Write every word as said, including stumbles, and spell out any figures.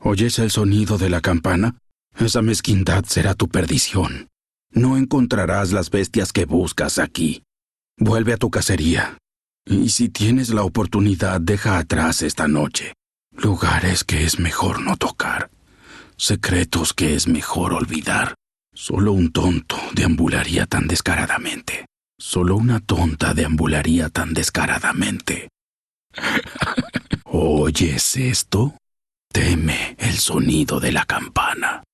¿Oyes el sonido de la campana? Esa mezquindad será tu perdición. No encontrarás las bestias que buscas aquí. Vuelve a tu cacería. Y si tienes la oportunidad, deja atrás esta noche lugares que es mejor no tocar, secretos que es mejor olvidar. Solo un tonto deambularía tan descaradamente. Solo una tonta deambularía tan descaradamente. ¿Oyes esto? Teme el sonido de la campana.